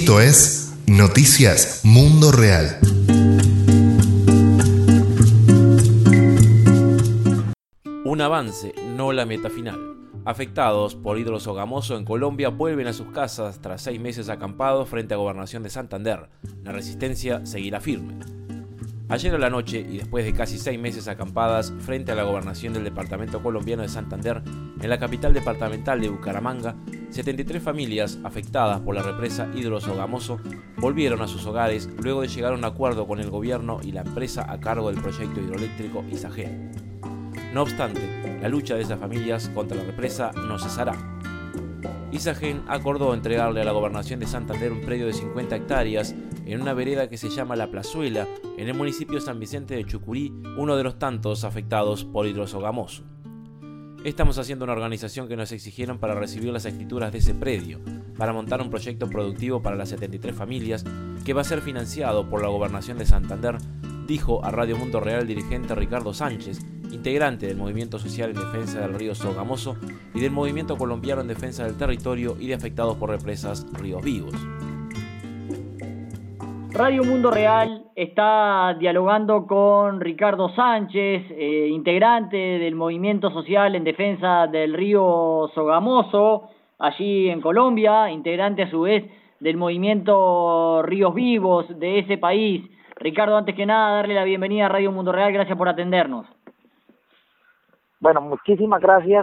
Esto es Noticias Mundo Real. Un avance, no la meta final. Afectados por hidrosogamoso en Colombia vuelven a sus casas tras 6 meses acampados frente a Gobernación de Santander. La resistencia seguirá firme. Ayer a la noche, y después de casi 6 meses acampadas frente a la gobernación del departamento colombiano de Santander, en la capital departamental de Bucaramanga, 73 familias afectadas por la represa hidrosogamoso volvieron a sus hogares luego de llegar a un acuerdo con el gobierno y la empresa a cargo del proyecto hidroeléctrico Isagen. No obstante, la lucha de esas familias contra la represa no cesará. Isagen acordó entregarle a la gobernación de Santander un predio de 50 hectáreas en una vereda que se llama La Plazuela, en el municipio de San Vicente de Chucurí, uno de los tantos afectados por hidrosogamoso. Estamos haciendo una organización que nos exigieron para recibir las escrituras de ese predio, para montar un proyecto productivo para las 73 familias que va a ser financiado por la gobernación de Santander, dijo a Radio Mundo Real el dirigente Ricardo Sánchez, integrante del Movimiento Social en Defensa del Río Sogamoso y del Movimiento Colombiano en Defensa del Territorio y de Afectados por Represas Ríos Vivos. Radio Mundo Real está dialogando con Ricardo Sánchez, integrante del Movimiento Social en Defensa del Río Sogamoso, allí en Colombia, integrante a su vez del Movimiento Ríos Vivos de ese país. Ricardo, antes que nada, darle la bienvenida a Radio Mundo Real, gracias por atendernos. Bueno, muchísimas gracias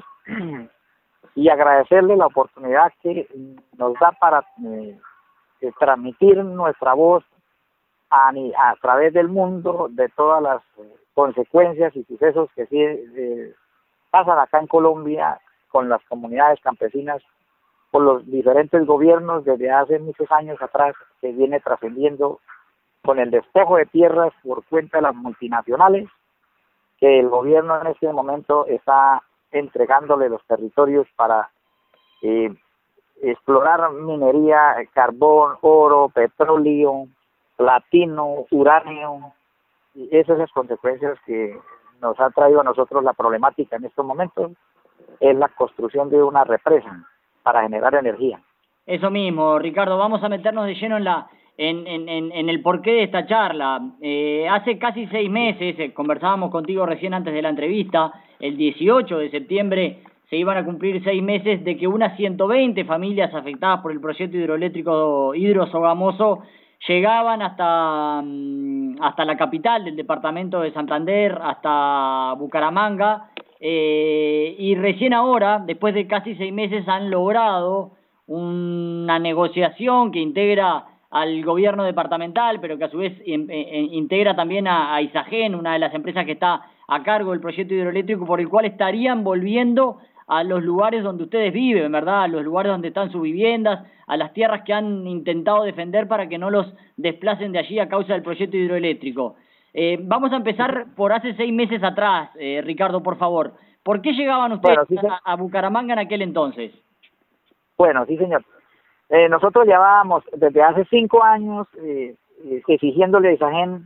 y agradecerle la oportunidad que nos da para transmitir nuestra voz a través del mundo de todas las consecuencias y sucesos que sí pasan acá en Colombia con las comunidades campesinas, por los diferentes gobiernos desde hace muchos años atrás que viene trascendiendo con el despojo de tierras por cuenta de las multinacionales, que el gobierno en este momento está entregándole los territorios para explorar minería, carbón, oro, petróleo, platino, uranio, y esas son las consecuencias que nos ha traído a nosotros la problemática en estos momentos, es la construcción de una represa para generar energía. Eso mismo, Ricardo, vamos a meternos de lleno en el porqué de esta charla. Hace casi 6 meses, conversábamos contigo recién antes de la entrevista, el 18 de septiembre se iban a cumplir 6 meses de que unas 120 familias afectadas por el proyecto hidroeléctrico hidrosogamoso llegaban hasta la capital del departamento de Santander, hasta Bucaramanga, y recién ahora, después de casi 6 meses, han logrado una negociación que integra al gobierno departamental, pero que a su vez integra también a Isagen, una de las empresas que está a cargo del proyecto hidroeléctrico, por el cual estarían volviendo a los lugares donde ustedes viven, ¿verdad? A los lugares donde están sus viviendas, a las tierras que han intentado defender para que no los desplacen de allí a causa del proyecto hidroeléctrico. Vamos a empezar por hace 6 meses atrás, Ricardo, por favor. ¿Por qué llegaban ustedes a Bucaramanga en aquel entonces? Bueno, sí, señor. Nosotros llevábamos desde hace 5 años exigiéndole a Isagen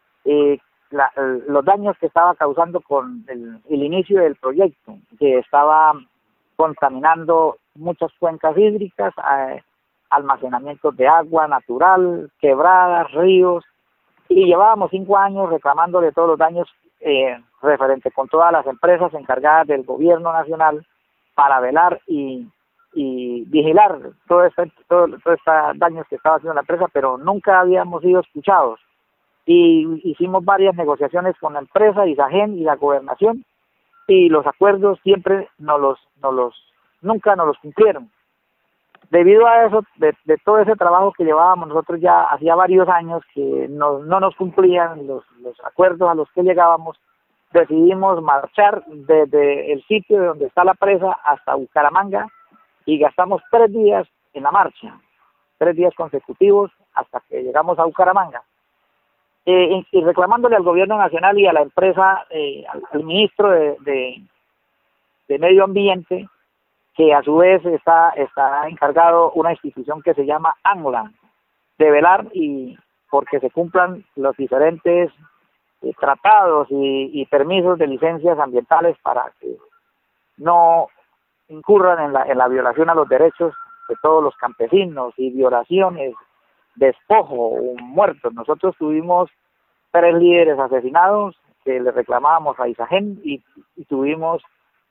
los daños que estaba causando con el inicio del proyecto, que estaba contaminando muchas cuencas hídricas, almacenamientos de agua natural, quebradas, ríos, y llevábamos 5 años reclamándole todos los daños referente con todas las empresas encargadas del gobierno nacional para velar y vigilar todos estos daños que estaba haciendo la empresa, pero nunca habíamos sido escuchados. Y hicimos varias negociaciones con la empresa, Isagen y la gobernación, y los acuerdos siempre nunca nos los cumplieron. Debido a eso, de todo ese trabajo que llevábamos nosotros ya hacía varios años que no nos cumplían los acuerdos a los que llegábamos, decidimos marchar desde el sitio de donde está la presa hasta Bucaramanga y gastamos 3 días en la marcha, 3 días consecutivos hasta que llegamos a Bucaramanga. Y reclamándole al gobierno nacional y a la empresa, al ministro de Medio Ambiente, que a su vez está encargado una institución que se llama ANLA, de velar y porque se cumplan los diferentes tratados y permisos de licencias ambientales para que no incurran en la violación a los derechos de todos los campesinos y violaciones despojo muertos. Nosotros tuvimos 3 líderes asesinados que le reclamábamos a Isagen y tuvimos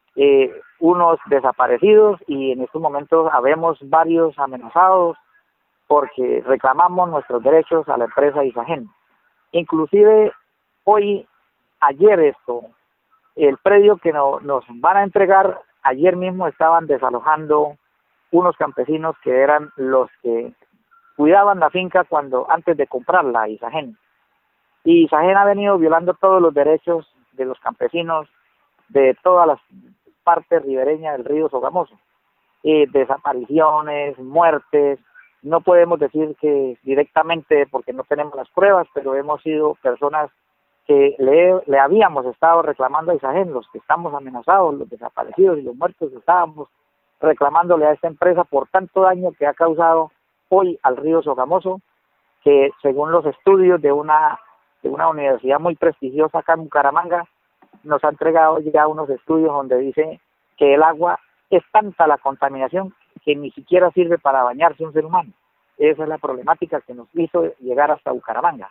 unos desaparecidos, y en estos momentos habemos varios amenazados porque reclamamos nuestros derechos a la empresa Isagen. Inclusive ayer el predio que nos van a entregar, ayer mismo estaban desalojando unos campesinos que eran los que cuidaban la finca antes de comprarla a Isagen. Y Isagen ha venido violando todos los derechos de los campesinos de todas las partes ribereñas del río Sogamoso. Desapariciones, muertes, no podemos decir que directamente porque no tenemos las pruebas, pero hemos sido personas que le habíamos estado reclamando a Isagen, los que estamos amenazados, los desaparecidos y los muertos, estábamos reclamándole a esta empresa por tanto daño que ha causado hoy al río Sogamoso, que según los estudios de una universidad muy prestigiosa acá en Bucaramanga, nos ha entregado ya unos estudios donde dice que el agua es tanta la contaminación que ni siquiera sirve para bañarse un ser humano. Esa es la problemática que nos hizo llegar hasta Bucaramanga.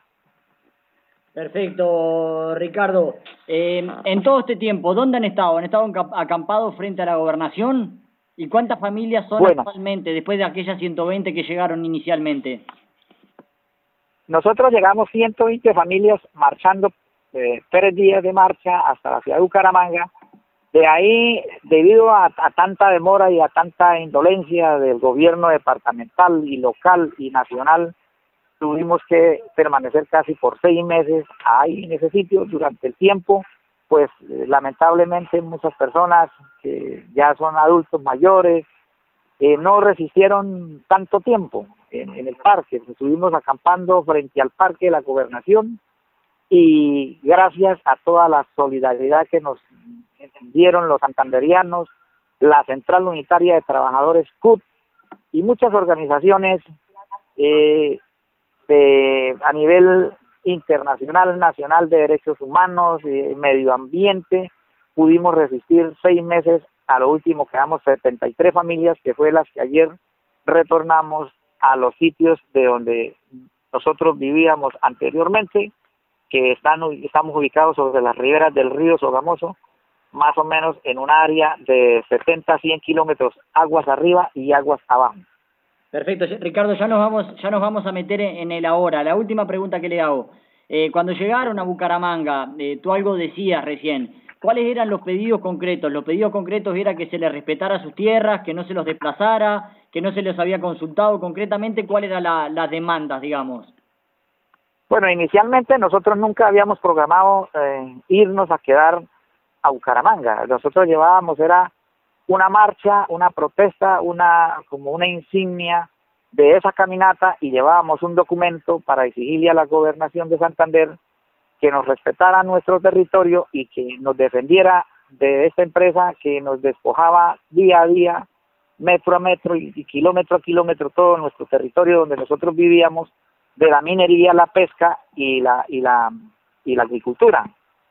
Perfecto, Ricardo. En todo este tiempo, ¿dónde han estado? ¿Han estado acampados frente a la gobernación? ¿Y cuántas familias son actualmente, después de aquellas 120 que llegaron inicialmente? Nosotros llegamos 120 familias marchando 3 días de marcha hasta la ciudad de Bucaramanga. De ahí, debido a tanta demora y a tanta indolencia del gobierno departamental y local y nacional, tuvimos que permanecer casi por 6 meses ahí en ese sitio. Durante el tiempo, pues lamentablemente muchas personas que ya son adultos mayores no resistieron tanto tiempo en el parque. Estuvimos acampando frente al parque de la gobernación, y gracias a toda la solidaridad que nos dieron los santanderianos, la Central Unitaria de Trabajadores CUT y muchas organizaciones a nivel internacional, nacional, de derechos humanos, medio ambiente, pudimos resistir 6 meses. A lo último quedamos 73 familias, que fue las que ayer retornamos a los sitios de donde nosotros vivíamos anteriormente, que estamos ubicados sobre las riberas del río Sogamoso, más o menos en un área de 70 a 100 kilómetros aguas arriba y aguas abajo. Perfecto, Ricardo, ya nos vamos a meter en el ahora. La última pregunta que le hago. Cuando llegaron a Bucaramanga, tú algo decías recién, ¿cuáles eran los pedidos concretos? Los pedidos concretos era que se les respetara sus tierras, que no se los desplazara, que no se les había consultado concretamente. ¿Cuáles eran las demandas, digamos? Bueno, inicialmente nosotros nunca habíamos programado irnos a quedar a Bucaramanga. Nosotros llevábamos, era una marcha, una protesta, como una insignia de esa caminata, y llevábamos un documento para exigirle a la gobernación de Santander que nos respetara nuestro territorio y que nos defendiera de esta empresa que nos despojaba día a día, metro a metro y kilómetro a kilómetro, todo nuestro territorio donde nosotros vivíamos, de la minería, la pesca y la agricultura.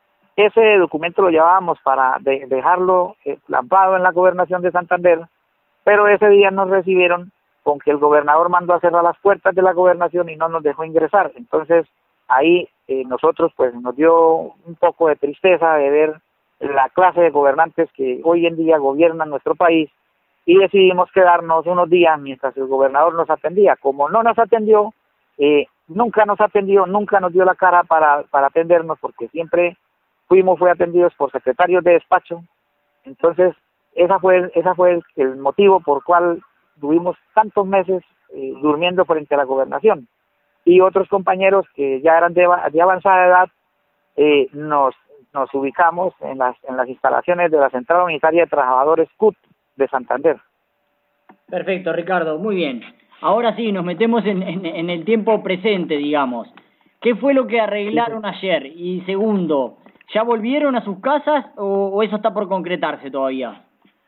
Ese documento lo llevábamos para dejarlo plantado en la gobernación de Santander, pero ese día nos recibieron con que el gobernador mandó a cerrar las puertas de la gobernación y no nos dejó ingresar. Entonces ahí nosotros pues nos dio un poco de tristeza de ver la clase de gobernantes que hoy en día gobiernan nuestro país, y decidimos quedarnos unos días mientras el gobernador nos atendía. Como no nos atendió, nunca nos dio la cara para atendernos, porque siempre fue atendidos por secretarios de despacho. Entonces esa fue el motivo por cual tuvimos tantos meses durmiendo frente a la gobernación. Y otros compañeros que ya eran de avanzada edad, nos ubicamos en las instalaciones de la Central Unitaria de Trabajadores CUT de Santander. Perfecto, Ricardo, muy bien. Ahora sí, nos metemos en el tiempo presente, digamos. ¿Qué fue lo que arreglaron ayer? Y segundo, ¿ya volvieron a sus casas o eso está por concretarse todavía?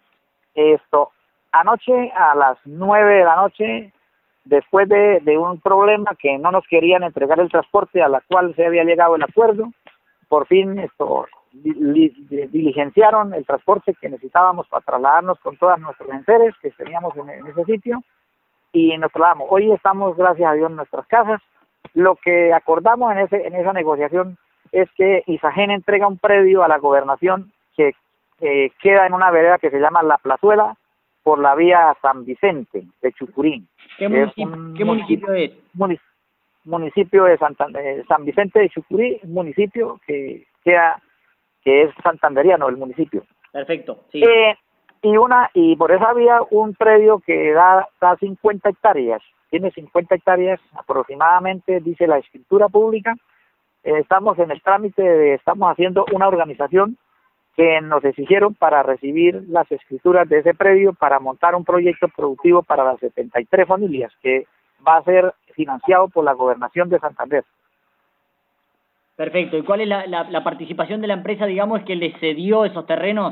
Anoche a las 9 de la noche, después de un problema que no nos querían entregar el transporte a la cual se había llegado el acuerdo, por fin diligenciaron el transporte que necesitábamos para trasladarnos con todas nuestros enseres que teníamos en ese sitio, y nos trasladamos. Hoy estamos, gracias a Dios, en nuestras casas. Lo que acordamos en esa negociación es que Isagen entrega un predio a la gobernación que queda en una vereda que se llama La Plazuela por la vía San Vicente de Chucurí. ¿Qué municipio es? Municipio de San Vicente de Chucurí, municipio que es santanderiano el municipio. Perfecto, sí. Y por esa vía un predio que da 50 hectáreas, tiene 50 hectáreas aproximadamente, dice la escritura pública. Estamos en el trámite estamos haciendo una organización que nos exigieron para recibir las escrituras de ese predio para montar un proyecto productivo para las 73 familias que va a ser financiado por la Gobernación de Santander. Perfecto. ¿Y cuál es la participación de la empresa, digamos, que le cedió esos terrenos?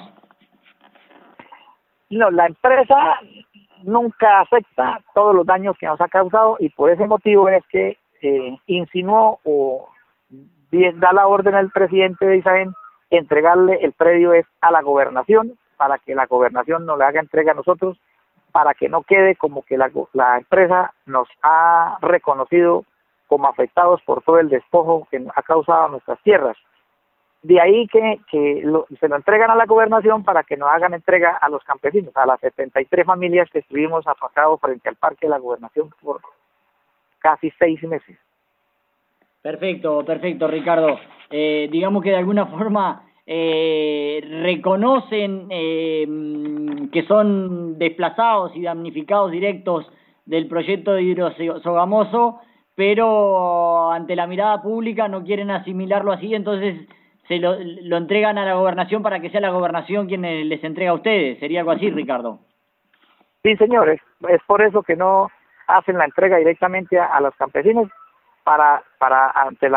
No, la empresa nunca acepta todos los daños que nos ha causado y por ese motivo es que insinuó o da la orden al presidente de Isagen entregarle el predio a la gobernación para que la gobernación nos le haga entrega a nosotros, para que no quede como que la empresa nos ha reconocido como afectados por todo el despojo que ha causado a nuestras tierras. De ahí que se lo entregan a la gobernación para que nos hagan entrega a los campesinos, a las 73 familias que estuvimos afacados frente al parque de la gobernación por casi 6 meses. Perfecto, Ricardo. Digamos que de alguna forma reconocen que son desplazados y damnificados directos del proyecto de Hidrosogamoso, pero ante la mirada pública no quieren asimilarlo así, entonces se lo entregan a la gobernación para que sea la gobernación quien les entrega a ustedes. ¿Sería algo así, Ricardo? Sí, señores. Es por eso que no hacen la entrega directamente a los campesinos, para ante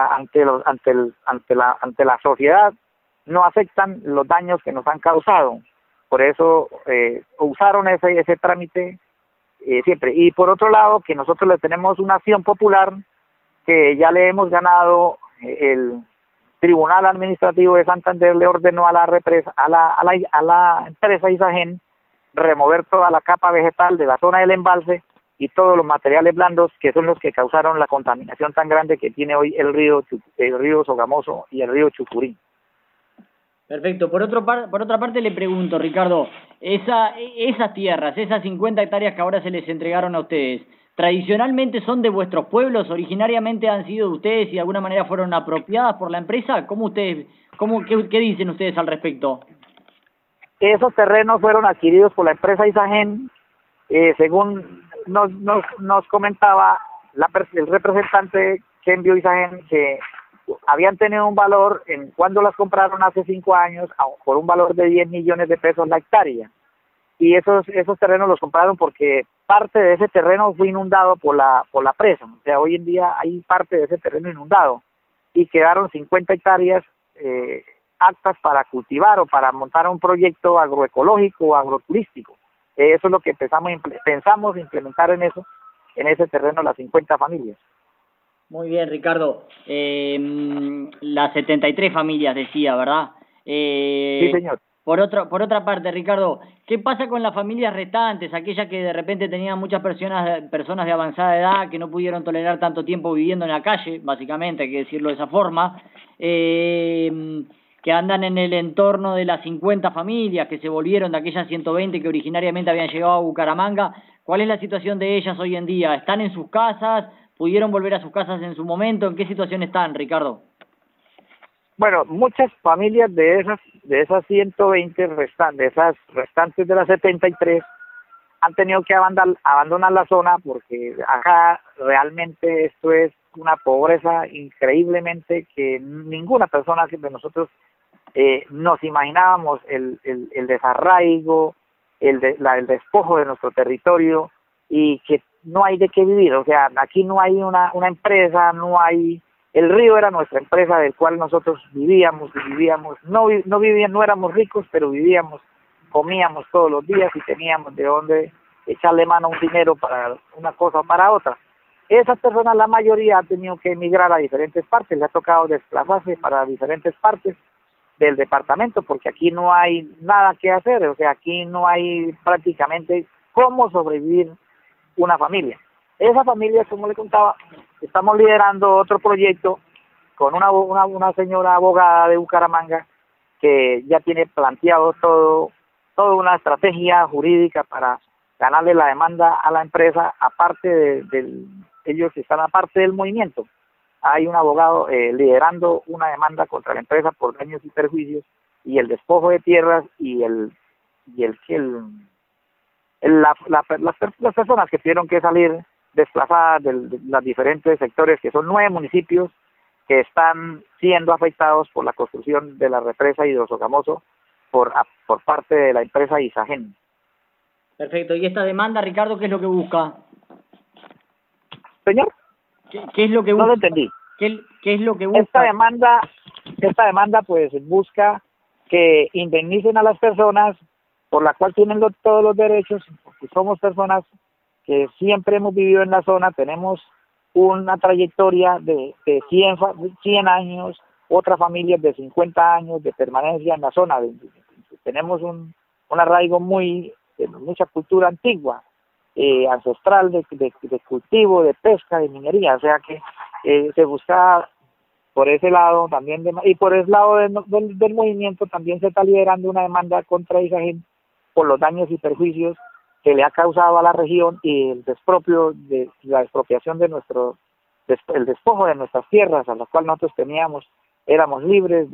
la sociedad no aceptan los daños que nos han causado. Por eso usaron ese trámite siempre. Y por otro lado, que nosotros le tenemos una acción popular que ya le hemos ganado. El Tribunal Administrativo de Santander le ordenó a la empresa Isagen remover toda la capa vegetal de la zona del embalse y todos los materiales blandos que son los que causaron la contaminación tan grande que tiene hoy el río Sogamoso y el río Chucurí. Perfecto. Por otra parte le pregunto, Ricardo, esas tierras, esas 50 hectáreas que ahora se les entregaron a ustedes, ¿tradicionalmente son de vuestros pueblos? ¿Originariamente han sido de ustedes y de alguna manera fueron apropiadas por la empresa? ¿Qué dicen ustedes al respecto? Esos terrenos fueron adquiridos por la empresa Isagen, según nos comentaba el representante que envió Isagen, que habían tenido un valor cuando las compraron hace 5 años por un valor de 10 millones de pesos la hectárea, y esos terrenos los compraron porque parte de ese terreno fue inundado por la presa. O sea, hoy en día hay parte de ese terreno inundado y quedaron 50 hectáreas aptas para cultivar o para montar un proyecto agroecológico o agroturístico. Eso es lo que pensamos implementar en ese terreno las 50 familias. Muy bien, Ricardo. Las 73 familias decía, ¿verdad? Sí, señor. Por otra parte, Ricardo, ¿qué pasa con las familias restantes, aquellas que de repente tenían muchas personas de avanzada edad que no pudieron tolerar tanto tiempo viviendo en la calle, básicamente, hay que decirlo de esa forma, que andan en el entorno de las 50 familias que se volvieron de aquellas 120 que originariamente habían llegado a Bucaramanga? ¿Cuál es la situación de ellas hoy en día? ¿Están en sus casas? ¿Pudieron volver a sus casas en su momento? ¿En qué situación están, Ricardo? Bueno, muchas familias de esas 120 restantes de las 73 han tenido que abandonar la zona porque acá realmente esto es una pobreza increíblemente que ninguna persona de nosotros nos imaginábamos el desarraigo, el despojo de nuestro territorio y que no hay de qué vivir. O sea, aquí no hay una empresa, no hay. El río era nuestra empresa del cual nosotros vivíamos, no éramos ricos, pero vivíamos, comíamos todos los días y teníamos de dónde echarle mano a un dinero para una cosa o para otra. Esas personas, la mayoría, han tenido que emigrar a diferentes partes, les ha tocado desplazarse para diferentes partes del departamento, porque aquí no hay nada que hacer, o sea, aquí no hay prácticamente cómo sobrevivir una familia. Esa familia, como le contaba, estamos liderando otro proyecto con una señora abogada de Bucaramanga que ya tiene planteado toda una estrategia jurídica para ganarle la demanda a la empresa, aparte ellos están aparte del movimiento. Hay un abogado liderando una demanda contra la empresa por daños y perjuicios y el despojo de tierras y las personas que tuvieron que salir desplazadas de los diferentes sectores, que son 9 municipios que están siendo afectados por la construcción de la represa Hidrosogamoso por parte de la empresa Isagen. Perfecto. ¿Y esta demanda, Ricardo, qué es lo que busca? Señor, ¿Qué es lo que busca? no lo entendí. ¿Qué es lo que busca? Esta demanda pues busca que indemnicen a las personas por la cual tienen todos los derechos, porque somos personas que siempre hemos vivido en la zona, tenemos una trayectoria de 100 años, otras familias de 50 años de permanencia en la zona, tenemos un arraigo de mucha cultura antigua, ancestral de cultivo, de pesca, de minería, o sea que se busca por ese lado también, y por ese lado del movimiento también se está liderando una demanda contra Isagen por los daños y perjuicios que le ha causado a la región y el despropio de la expropiación de el despojo de nuestras tierras, a las cuales nosotros éramos libres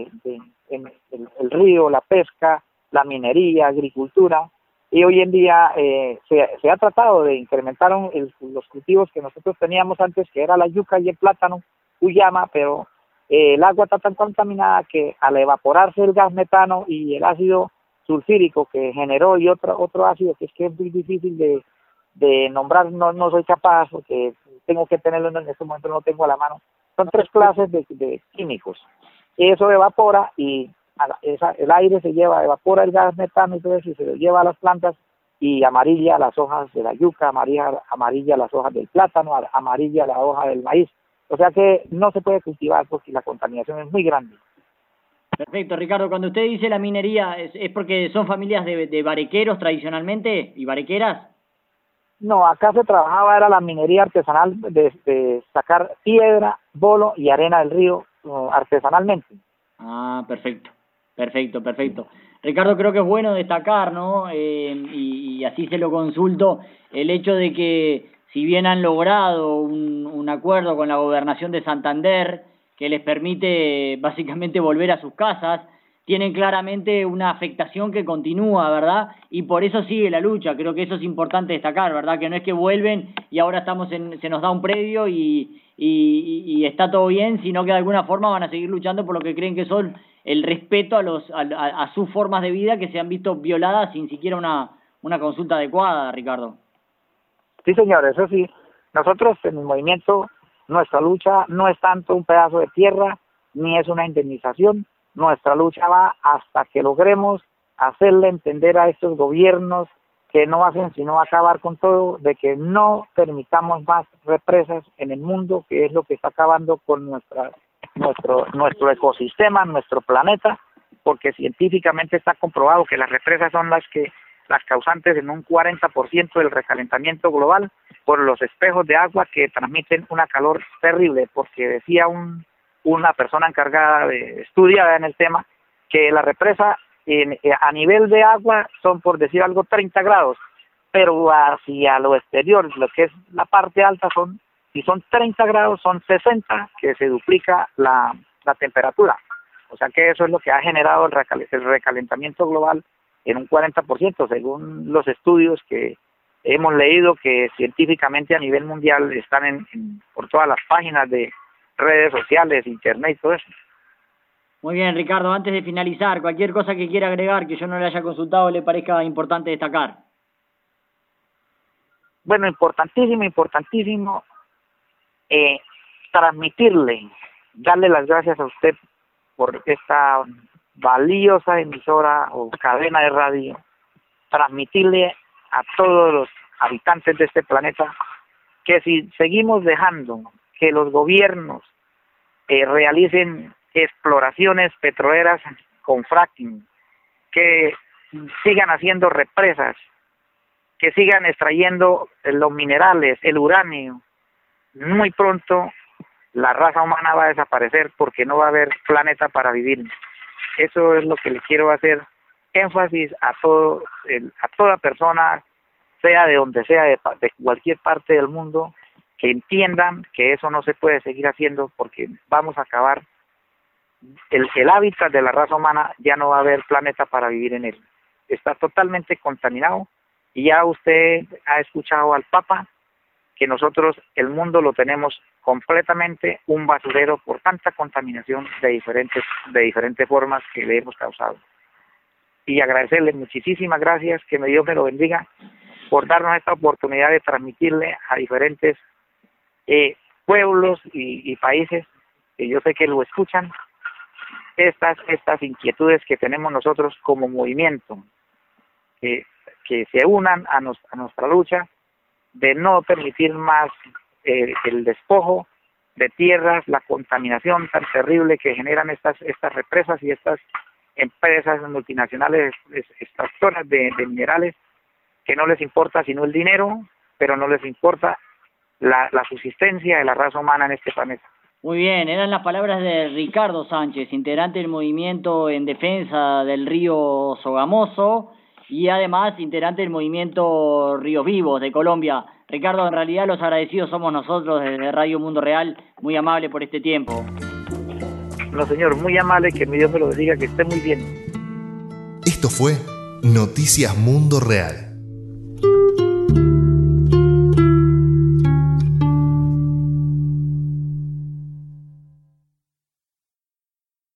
en el río, la pesca, la minería, agricultura, y hoy en día se ha tratado de incrementar los cultivos que nosotros teníamos antes, que era la yuca y el plátano, uyama, pero el agua está tan contaminada que al evaporarse el gas metano y el ácido sulfírico que generó y otro ácido que es muy difícil de nombrar, no soy capaz porque tengo que tenerlo en este momento, no lo tengo a la mano. Son 3 clases de químicos. Eso evapora y el aire evapora el gas metano y todo eso y se lo lleva a las plantas y amarilla las hojas de la yuca, amarilla las hojas del plátano, amarilla la hoja del maíz. O sea que no se puede cultivar porque la contaminación es muy grande. Perfecto, Ricardo. Cuando usted dice la minería, ¿es porque son familias de barequeros tradicionalmente y barequeras? No, acá se trabajaba, era la minería artesanal de sacar piedra, bolo y arena del río artesanalmente. Ah, perfecto. Ricardo, creo que es bueno destacar, ¿no? Y así se lo consulto, el hecho de que si bien han logrado un acuerdo con la Gobernación de Santander que les permite básicamente volver a sus casas, tienen claramente una afectación que continúa, ¿verdad? Y por eso sigue la lucha. Creo que eso es importante destacar, ¿verdad? Que no es que vuelven y ahora se nos da un predio y está todo bien, sino que de alguna forma van a seguir luchando por lo que creen que son el respeto a sus formas de vida que se han visto violadas sin siquiera una consulta adecuada, Ricardo. Sí, señor, eso sí. Nosotros en el movimiento, nuestra lucha no es tanto un pedazo de tierra, ni es una indemnización. Nuestra lucha va hasta que logremos hacerle entender a estos gobiernos que no hacen sino acabar con todo, de que no permitamos más represas en el mundo, que es lo que está acabando con nuestro ecosistema, nuestro planeta, porque científicamente está comprobado que las represas son las causantes en un 40% del recalentamiento global por los espejos de agua que transmiten una calor terrible, porque decía una persona encargada estudiada en el tema que la represa a nivel de agua son, por decir algo, 30 grados, pero hacia lo exterior, lo que es la parte alta, si son 30 grados, son 60, que se duplica la temperatura. O sea que eso es lo que ha generado el recalentamiento global en un 40%, según los estudios que hemos leído, que científicamente a nivel mundial están por todas las páginas de redes sociales, internet y todo eso. Muy bien, Ricardo, antes de finalizar, cualquier cosa que quiera agregar que yo no le haya consultado le parezca importante destacar. Bueno, importantísimo transmitirle, darle las gracias a usted por esta valiosa emisora o cadena de radio, transmitirle a todos los habitantes de este planeta que si seguimos dejando que los gobiernos realicen exploraciones petroleras con fracking, que sigan haciendo represas que sigan extrayendo los minerales, el uranio. Muy pronto la raza humana va a desaparecer porque no va a haber planeta para vivir. Eso es lo que le quiero hacer énfasis a toda persona, sea de donde sea, de cualquier parte del mundo, que entiendan que eso no se puede seguir haciendo porque vamos a acabar el hábitat de la raza humana, ya no va a haber planeta para vivir en él. Está totalmente contaminado y ya usted ha escuchado al Papa que nosotros el mundo lo tenemos completamente un basurero por tanta contaminación de diferentes formas que le hemos causado. Y agradecerle muchísimas gracias, que Dios me lo bendiga, por darnos esta oportunidad de transmitirle a diferentes pueblos y países que yo sé que lo escuchan, estas inquietudes que tenemos nosotros como movimiento, que se unan a nuestra lucha de no permitir más el despojo de tierras, la contaminación tan terrible que generan estas represas y estas empresas multinacionales extractoras de minerales, que no les importa sino el dinero, pero no les importa la subsistencia de la raza humana en este planeta. Muy bien, eran las palabras de Ricardo Sánchez, integrante del movimiento en defensa del río Sogamoso y además integrante del movimiento Ríos Vivos de Colombia. Ricardo, en realidad los agradecidos somos nosotros desde Radio Mundo Real, muy amable por este tiempo. No, señor, muy amable, que mi Dios me lo bendiga, que esté muy bien. Esto fue Noticias Mundo Real.